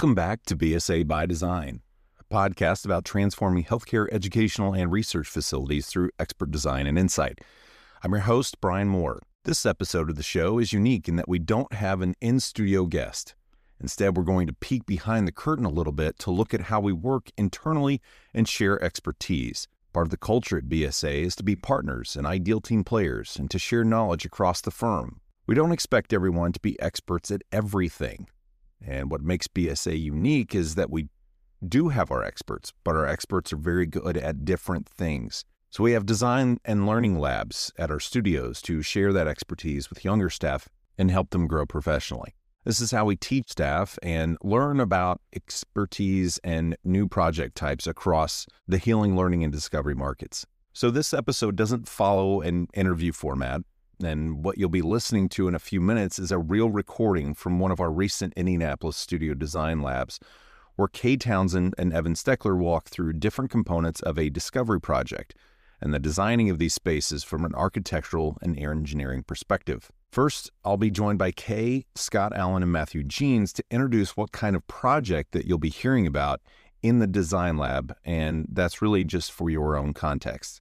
Welcome back to BSA by Design, a podcast about transforming healthcare, educational, and research facilities through expert design and insight. I'm your host, Brian Moore. This episode of the show is unique in that we don't have an in-studio guest. Instead, we're going to peek behind the curtain a little bit to look at how we work internally and share expertise. Part of the culture at BSA is to be partners and ideal team players and to share knowledge across the firm. We don't expect everyone to be experts at everything. And what makes BSA unique is that we do have our experts, but our experts are very good at different things. So we have design and learning labs at our studios to share that expertise with younger staff and help them grow professionally. This is how we teach staff and learn about expertise and new project types across the healing, learning, and discovery markets. So this episode doesn't follow an interview format. And what you'll be listening to in a few minutes is a real recording from one of our recent Indianapolis studio design labs, where Kay Townsend and Evan Steckler walk through different components of a discovery project and the designing of these spaces from an architectural and engineering perspective. First, I'll be joined by Kay, Scott Allen, and Matthew Jeans to introduce what kind of project that you'll be hearing about in the design lab, and that's really just for your own context.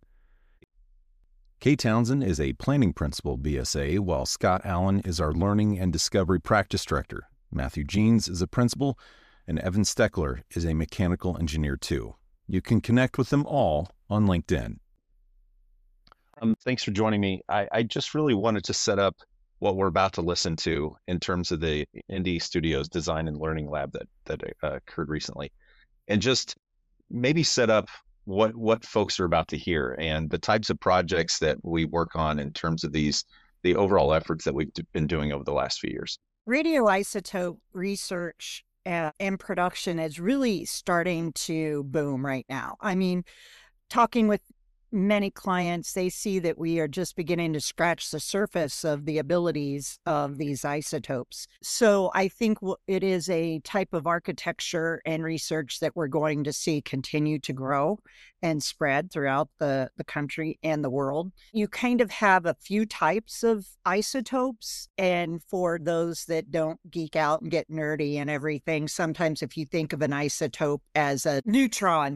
Kay Townsend is a planning principal at BSA, while Scott Allen is our learning and discovery practice director. Matthew Jeans is a principal, and Evan Steckler is a mechanical engineer too. You can connect with them all on LinkedIn. Thanks for joining me. I just really wanted to set up what we're about to listen to in terms of the Indy Studios Design and Learning Lab that occurred recently, and just maybe set up what folks are about to hear and the types of projects that we work on in terms of the overall efforts that we've been doing over the last few years. Radioisotope research and production is really starting to boom right now. I mean, talking with many clients, they see that we are just beginning to scratch the surface of the abilities of these isotopes. So I think it is a type of architecture and research that we're going to see continue to grow and spread throughout the country and the world. You kind of have a few types of isotopes, and for those that don't geek out and get nerdy and everything, sometimes if you think of an isotope as a neutron,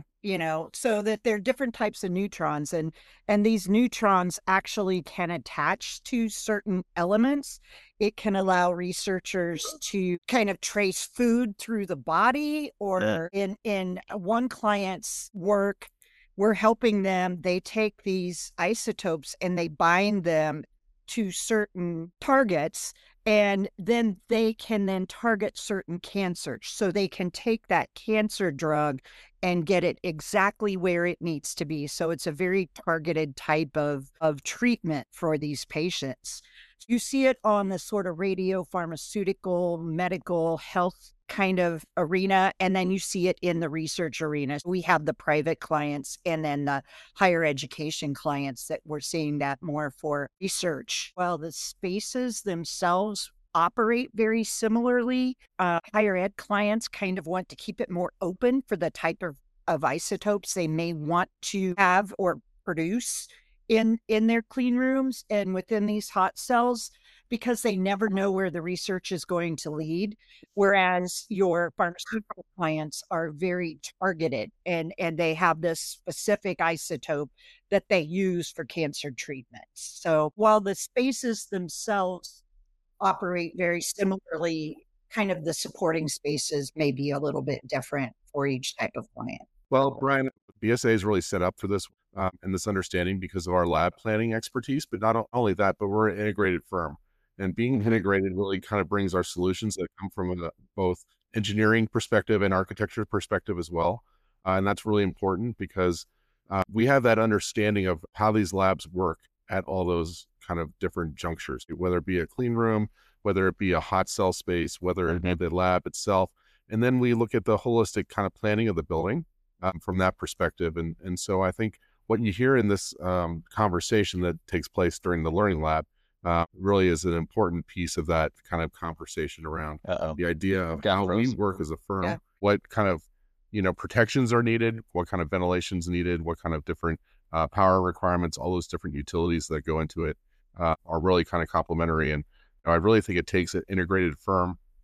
so that there are different types of neutrons, and these neutrons actually can attach to certain elements. It can allow researchers to kind of trace food through the body, or in one client's work, we're helping them. They take these isotopes and they bind them to certain targets, and then they can target certain cancers. So they can take that cancer drug and get it exactly where it needs to be. So it's a very targeted type of treatment for these patients. You see it on the sort of radio pharmaceutical, medical health kind of arena, and then you see it in the research arena. We have the private clients and then the higher education clients that we're seeing that more for research. While the spaces themselves operate very similarly, higher ed clients kind of want to keep it more open for the type of isotopes they may want to have or produce in their clean rooms and within these hot cells, because they never know where the research is going to lead. Whereas your pharmaceutical clients are very targeted and they have this specific isotope that they use for cancer treatments. So while the spaces themselves operate very similarly, kind of the supporting spaces may be a little bit different for each type of client. Well, Brian, BSA is really set up for this and this understanding because of our lab planning expertise, but not only that, but we're an integrated firm. And being integrated really kind of brings our solutions that come from both engineering perspective and architecture perspective as well. And that's really important because we have that understanding of how these labs work at all those kind of different junctures, whether it be a clean room, whether it be a hot cell space, whether it be the lab itself. And then we look at the holistic kind of planning of the building from that perspective. And so I think what you hear in this conversation that takes place during the learning lab really is an important piece of that kind of conversation around the idea of how we work as a firm, what kind of, protections are needed, what kind of ventilation's needed, what kind of different power requirements, all those different utilities that go into it are really kind of complementary. And I really think it takes an integrated firm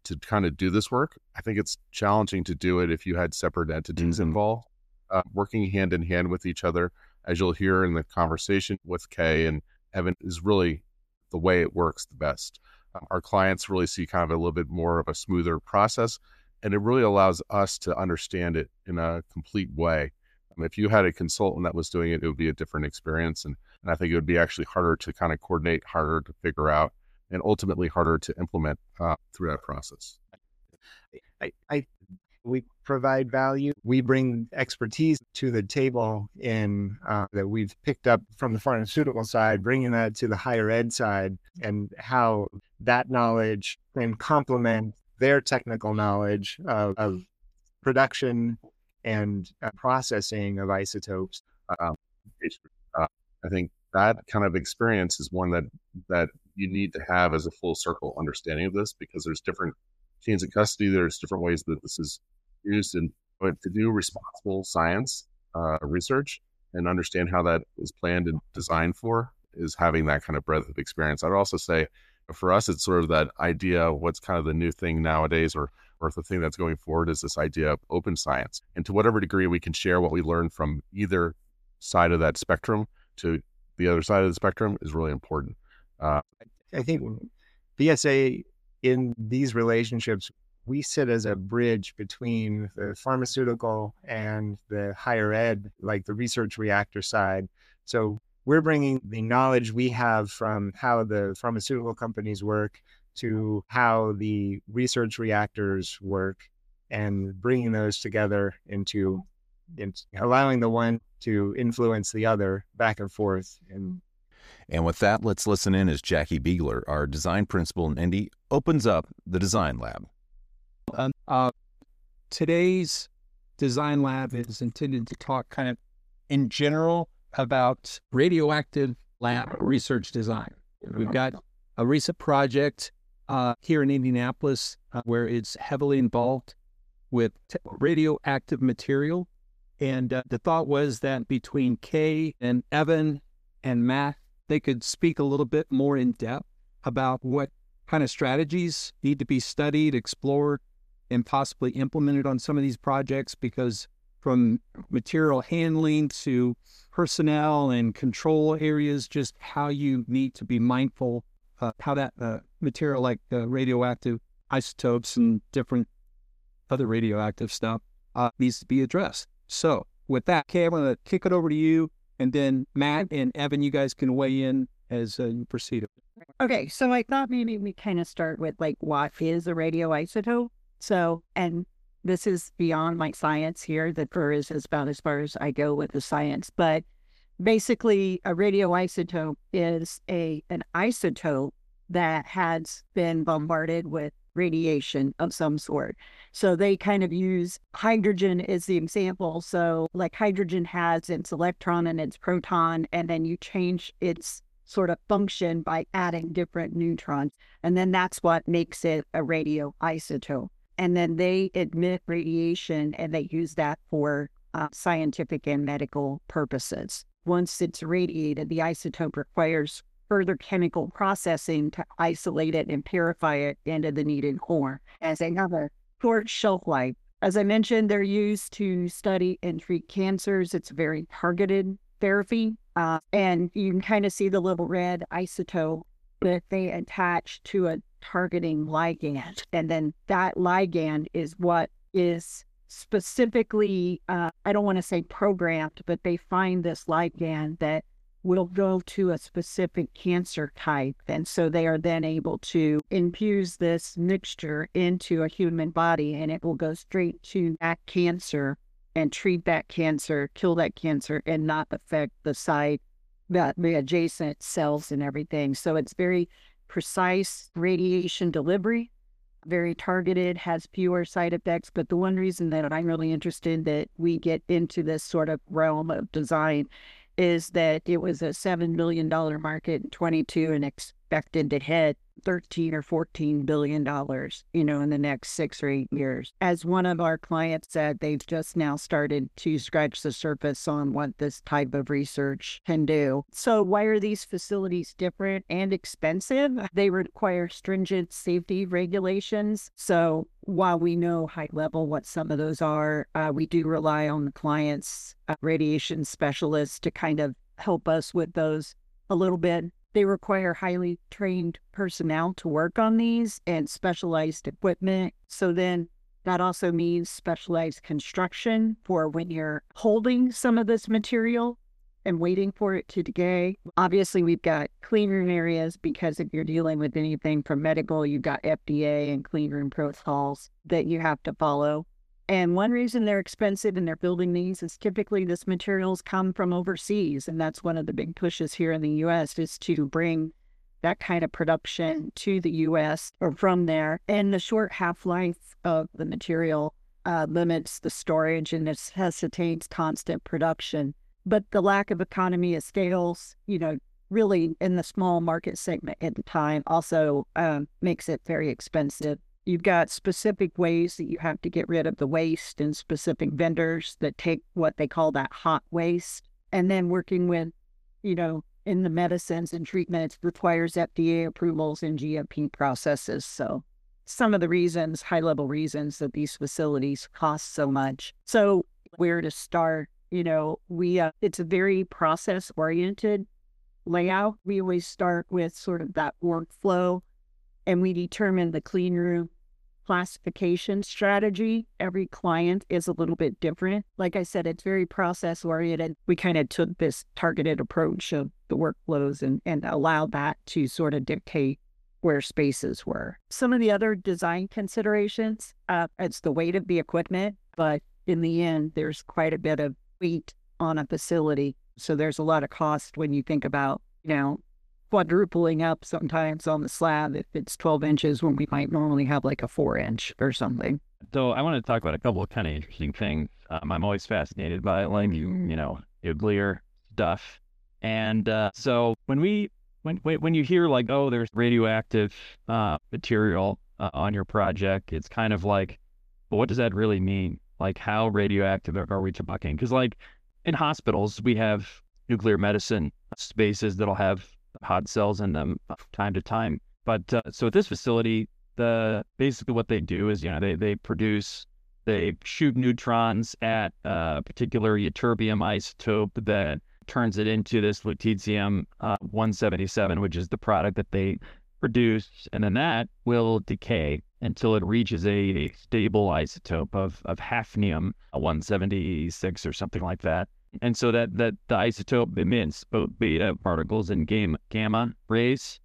to kind of do this work. I think it's challenging to do it if you had separate entities involved, working hand in hand with each other, as you'll hear in the conversation with Kay and Evan, is really the way it works the best. Our clients really see kind of a little bit more of a smoother process, and it really allows us to understand it in a complete way. If you had a consultant that was doing it, it would be a different experience. And I think it would be actually harder to kind of coordinate, harder to figure out, and ultimately harder to implement through that process. We provide value. We bring expertise to the table in that we've picked up from the pharmaceutical side, bringing that to the higher ed side, and how that knowledge can complement their technical knowledge of production and processing of isotopes. I think that kind of experience is one that you need to have as a full circle understanding of this, because there's different chains of custody. There's different ways that this is used, but to do responsible science research and understand how that is planned and designed for is having that kind of breadth of experience. I'd also say for us, it's sort of that idea of what's kind of the new thing nowadays, or the thing that's going forward, is this idea of open science. And to whatever degree we can share what we learn from either side of that spectrum to the other side of the spectrum is really important. I think BSA, in these relationships, we sit as a bridge between the pharmaceutical and the higher ed, like the research reactor side. So we're bringing the knowledge we have from how the pharmaceutical companies work to how the research reactors work, and bringing those together into allowing the one to influence the other back and forth. And with that, let's listen in as Jackie Beegler, our design principal in Indy, opens up the design lab. Today's design lab is intended to talk kind of in general about radioactive lab research design. We've got a recent project here in Indianapolis where it's heavily involved with radioactive material. And the thought was that between Kay and Evan and Matt, they could speak a little bit more in depth about what kind of strategies need to be studied, explored, and possibly implemented on some of these projects, because from material handling to personnel and control areas, just how you need to be mindful how that material like radioactive isotopes and different other radioactive stuff needs to be addressed. So with that, Kay, I'm going to kick it over to you, and then Matt and Evan, you guys can weigh in as you proceed. Okay, so I thought maybe we kind of start with like, what is a radioisotope? So, and this is beyond my science here, that is about as far as I go with the science, but basically a radioisotope is an isotope that has been bombarded with radiation of some sort. So they kind of use hydrogen as the example. So like hydrogen has its electron and its proton, and then you change its sort of function by adding different neutrons. And then that's what makes it a radioisotope. And then they emit radiation, and they use that for scientific and medical purposes. Once it's radiated, the isotope requires further chemical processing to isolate it and purify it into the needed form, as they have a short shelf life. As I mentioned, they're used to study and treat cancers. It's a very targeted therapy. And you can kind of see the little red isotope that they attach to a targeting ligand. And then that ligand is what is specifically, I don't want to say programmed, but they find this ligand that will go to a specific cancer type. And so they are then able to infuse this mixture into a human body, and it will go straight to that cancer and treat that cancer, kill that cancer, and not affect the adjacent cells and everything. So it's very precise radiation delivery, very targeted, has fewer side effects. But the one reason that I'm really interested that we get into this sort of realm of design is that it was a $7 million market in 22 and expected to hit 13 or $14 billion, in the next 6 or 8 years. As one of our clients said, they've just now started to scratch the surface on what this type of research can do. So why are these facilities different and expensive? They require stringent safety regulations. So while we know high level what some of those are, we do rely on the client's radiation specialists to kind of help us with those a little bit. They require highly trained personnel to work on these and specialized equipment. So then that also means specialized construction for when you're holding some of this material and waiting for it to decay. Obviously, we've got clean room areas because if you're dealing with anything from medical, you've got FDA and clean room protocols that you have to follow. And one reason they're expensive and they're building these is typically this materials come from overseas. And that's one of the big pushes here in the U.S. is to bring that kind of production to the U.S. or from there. And the short half-life of the material limits the storage and necessitates constant production. But the lack of economy of scales, really in the small market segment at the time also makes it very expensive. You've got specific ways that you have to get rid of the waste and specific vendors that take what they call that hot waste. And then working with, in the medicines and treatments requires FDA approvals and GMP processes. So some of the reasons, high-level reasons that these facilities cost so much. So where to start? It's a very process-oriented layout. We always start with sort of that workflow, and we determine the clean room classification strategy. Every client is a little bit different. Like I said, it's very process-oriented. We kind of took this targeted approach of the workflows and allowed that to sort of dictate where spaces were. Some of the other design considerations, it's the weight of the equipment, but in the end, there's quite a bit of weight on a facility. So there's a lot of cost when you think about, quadrupling up sometimes on the slab if it's 12 inches when we might normally have like a 4-inch or something. So I want to talk about a couple of kind of interesting things. I'm always fascinated by nuclear stuff. And so when you hear like, oh, there's radioactive material on your project, it's kind of like, well, what does that really mean? Like, how radioactive are we talking? Because like in hospitals, we have nuclear medicine spaces that'll have hot cells in them from time to time. But so at this facility, basically what they do is, they shoot neutrons at a particular ytterbium isotope that turns it into this lutetium-177, which is the product that they produce. And then that will decay until it reaches a stable isotope of hafnium-176 or something like that. And so that the isotope emits both beta particles and gamma rays.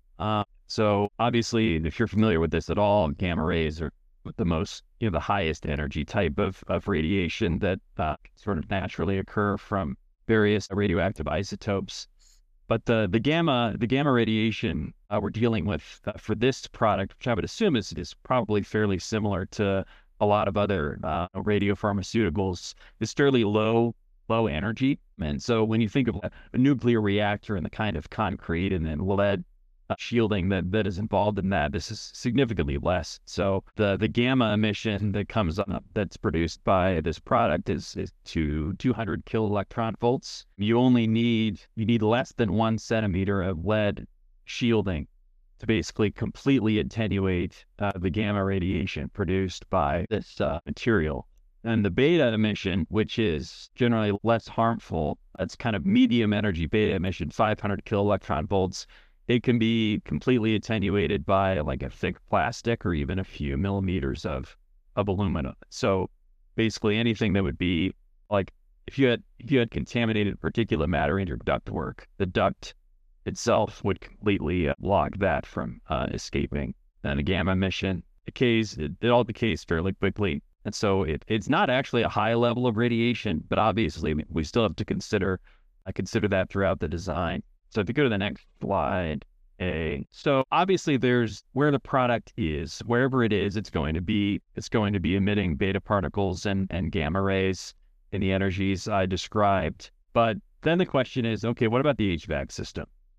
So obviously, if you're familiar with this at all, gamma rays are the most, the highest energy type of radiation that sort of naturally occur from various radioactive isotopes. But the gamma radiation we're dealing with for this product, which I would assume is probably fairly similar to a lot of other radiopharmaceuticals, is fairly low energy. And so when you think of a nuclear reactor and the kind of concrete and then lead shielding that is involved in that, this is significantly less. So the gamma emission that comes up that's produced by this product is to 200 kiloelectron volts. You need less than 1 centimeter of lead shielding to basically completely attenuate the gamma radiation produced by this material. And the beta emission, which is generally less harmful, it's kind of medium energy beta emission, 500 kiloelectron volts. It can be completely attenuated by like a thick plastic or even a few millimeters of aluminum. So basically anything that would be like if you had contaminated particulate matter in your ductwork, the duct itself would completely block that from escaping. And the gamma emission it all decays fairly quickly. And so it's not actually a high level of radiation, but obviously we still have to consider that throughout the design. So if you go to the next slide, so obviously there's where the product is, wherever it is, it's going to be emitting beta particles and gamma rays in the energies I described. But then the question is, okay, what about the HVAC system?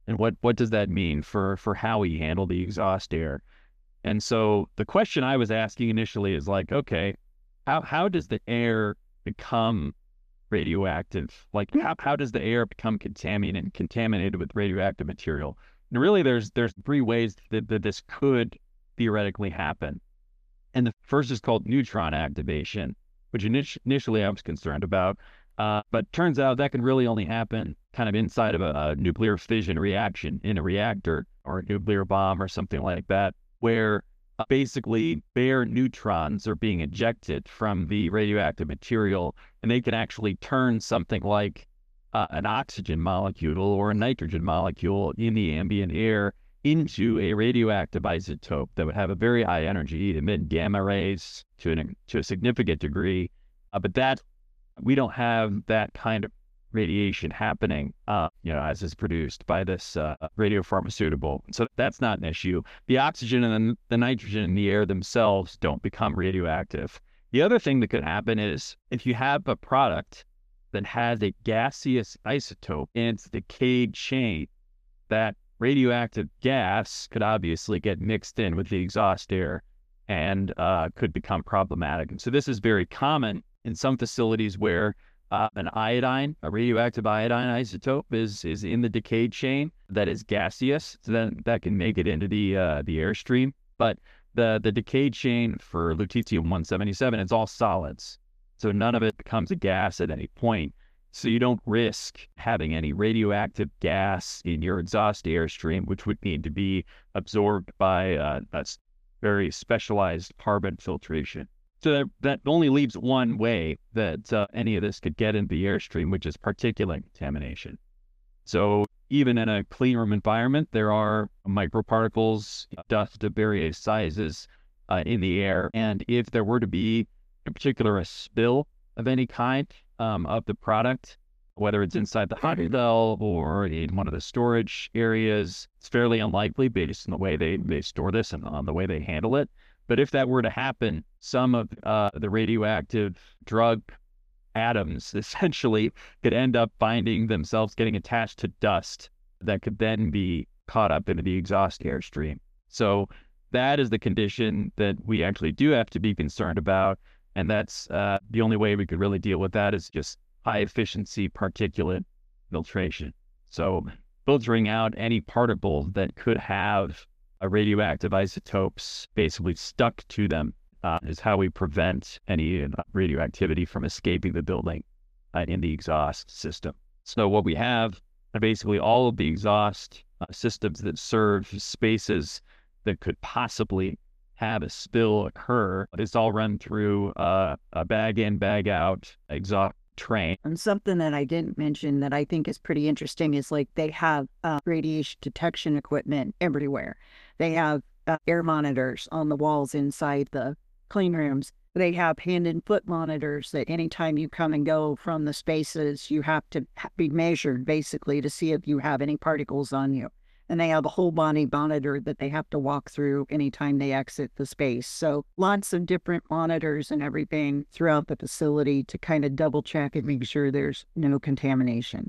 And what does that mean for how we handle the exhaust air? And so the question I was asking initially is like, okay, how does the air become radioactive? Like how does the air become contaminated with radioactive material? And really there's three ways that this could theoretically happen. And the first is called neutron activation, which initially I was concerned about. But turns out that can really only happen kind of inside of a nuclear fission reaction in a reactor or a nuclear bomb or something like that, where basically bare neutrons are being ejected from the radioactive material, and they can actually turn something like an oxygen molecule or a nitrogen molecule in the ambient air into a radioactive isotope that would have a very high energy, emit gamma rays to a significant degree. But that we don't have that kind of radiation happening, as is produced by this radiopharmaceutical. So that's not an issue. The oxygen and the nitrogen in the air themselves don't become radioactive. The other thing that could happen is if you have a product that has a gaseous isotope in its decayed chain, that radioactive gas could obviously get mixed in with the exhaust air and could become problematic. And so this is very common in some facilities where a radioactive iodine isotope is in the decayed chain that is gaseous, so then that can make it into the airstream. But the decayed chain for lutetium-177, it's all solids, so none of it becomes a gas at any point. So you don't risk having any radioactive gas in your exhaust airstream, which would need to be absorbed by a very specialized carbon filtration. So that only leaves one way that any of this could get into the airstream, which is particulate contamination. So even in a clean room environment, there are microparticles, dust of various sizes in the air. And if there were to be, in particular, a spill of any kind of the product, whether it's inside the hot cell or in one of the storage areas, it's fairly unlikely based on the way they store this and on the way they handle it. But if that were to happen, some of the radioactive drug atoms essentially could end up finding themselves getting attached to dust that could then be caught up into the exhaust airstream. So that is the condition that we actually do have to be concerned about. And that's the only way we could really deal with that is just high efficiency particulate filtration. So filtering out any particles that could have radioactive isotopes basically stuck to them is how we prevent any radioactivity from escaping the building in the exhaust system. So what we have are basically all of the exhaust systems that serve spaces that could possibly have a spill occur. It's all run through a bag in, bag out exhaust train. And something that I didn't mention that I think is pretty interesting is like they have radiation detection equipment everywhere. They have air monitors on the walls inside the clean rooms. They have hand and foot monitors that anytime you come and go from the spaces, you have to be measured basically to see if you have any particles on you. And they have a whole body monitor that they have to walk through anytime they exit the space. So lots of different monitors and everything throughout the facility to kind of double check and make sure there's no contamination.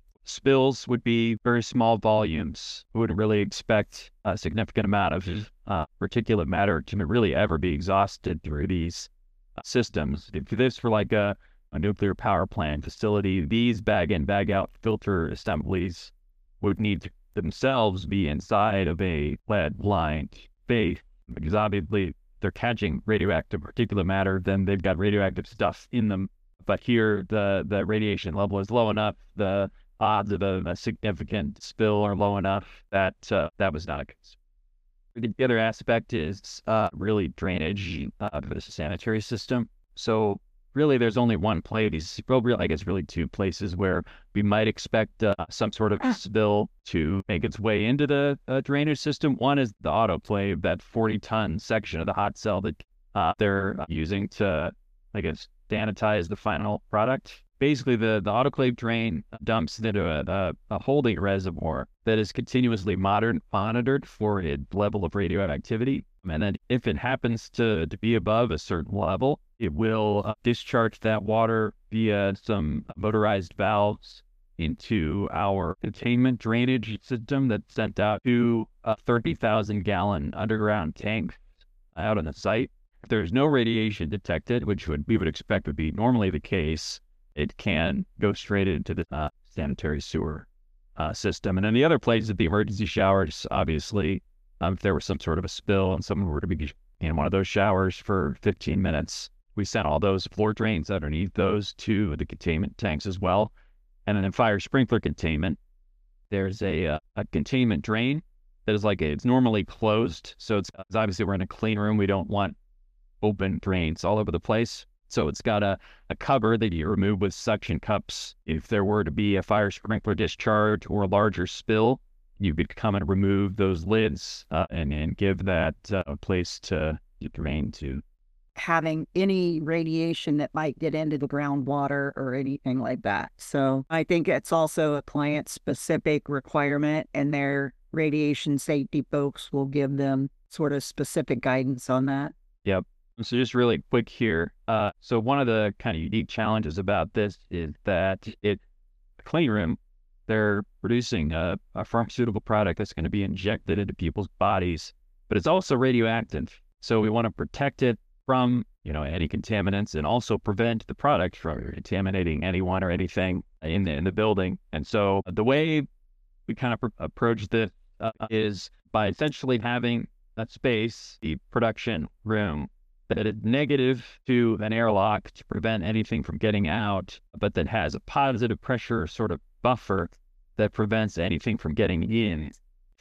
Spills would be very small volumes. We wouldn't really expect a significant amount of particulate matter to really ever be exhausted through these systems. If this were like a nuclear power plant facility, these bag in, bag out filter assemblies would need to themselves be inside of a lead-lined space, because obviously they're catching radioactive particulate matter, then they've got radioactive stuff in them. But here the radiation level is low enough, the odds of a significant spill are low enough that that was not a concern. The other aspect is really drainage of the sanitary system. So really, there's only one place. I guess really two places where we might expect some sort of spill to make its way into the drainage system. One is the autoclave, that 40-ton section of the hot cell that they're using to, I guess, sanitize the final product. Basically, the autoclave drain dumps into a holding reservoir that is continuously monitored for a level of radioactivity. And then if it happens to be above a certain level, it will discharge that water via some motorized valves into our containment drainage system that's sent out to a 30,000 gallon underground tank out on the site. If there's no radiation detected, which we would expect would be normally the case, it can go straight into the sanitary sewer system. And then the other place is the emergency showers, obviously. If there was some sort of a spill and someone were to be in one of those showers for 15 minutes, we sent all those floor drains underneath those to the containment tanks as well. And then in fire sprinkler containment, there's a containment drain that is it's normally closed. So it's obviously we're in a clean room. We don't want open drains all over the place. So it's got a cover that you remove with suction cups. If there were to be a fire sprinkler discharge or a larger spill, you could come and remove those lids and give that place to drain to. Having any radiation that might get into the groundwater or anything like that. So I think it's also a client-specific requirement, and their radiation safety folks will give them sort of specific guidance on that. Yep. So just really quick here. So one of the kind of unique challenges about this is that a clean room, they're producing a pharmaceutical product that's going to be injected into people's bodies, but it's also radioactive. So we want to protect it from, any contaminants and also prevent the product from contaminating anyone or anything in the building. And so the way we kind of approach this is by essentially having a space, the production room, that is negative to an airlock to prevent anything from getting out, but that has a positive pressure sort of buffer that prevents anything from getting in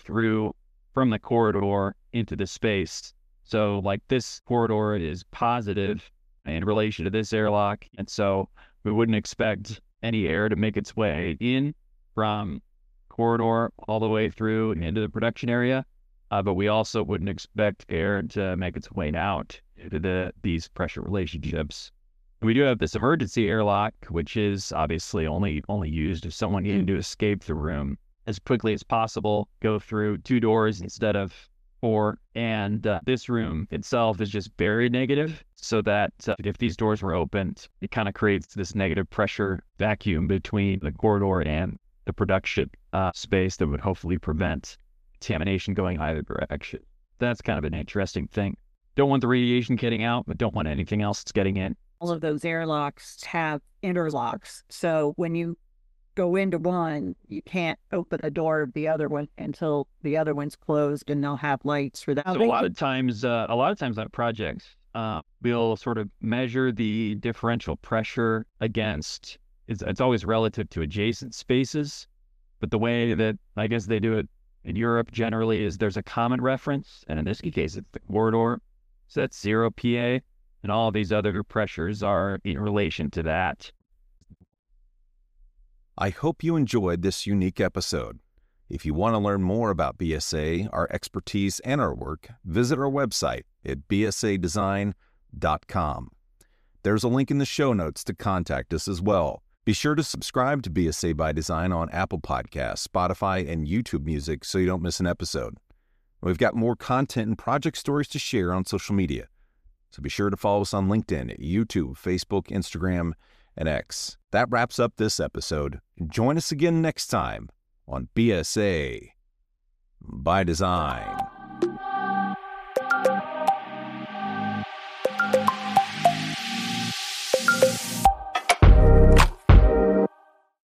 from the corridor into the space. So this corridor is positive in relation to this airlock. And so we wouldn't expect any air to make its way in from corridor all the way through into the production area. But we also wouldn't expect air to make its way out into these pressure relationships. We do have this emergency airlock, which is obviously only used if someone needed to escape the room as quickly as possible, go through 2 doors instead of 4. And this room itself is just very negative, so that if these doors were opened, it kind of creates this negative pressure vacuum between the corridor and the production space that would hopefully prevent contamination going either direction. That's kind of an interesting thing. Don't want the radiation getting out, but don't want anything else getting in. All of those airlocks have interlocks. So when you go into one, you can't open the door of the other one until the other one's closed, and they'll have lights for that. So a lot of times on projects, we'll sort of measure the differential pressure against, it's always relative to adjacent spaces. But the way that I guess they do it in Europe generally is there's a common reference. And in this case, it's the corridor. So that's 0 PA. And all of these other pressures are in relation to that. I hope you enjoyed this unique episode. If you want to learn more about BSA, our expertise, and our work, visit our website at bsadesign.com. There's a link in the show notes to contact us as well. Be sure to subscribe to BSA by Design on Apple Podcasts, Spotify, and YouTube Music so you don't miss an episode. We've got more content and project stories to share on social media. So be sure to follow us on LinkedIn, YouTube, Facebook, Instagram, and X. That wraps up this episode. Join us again next time on BSA by Design.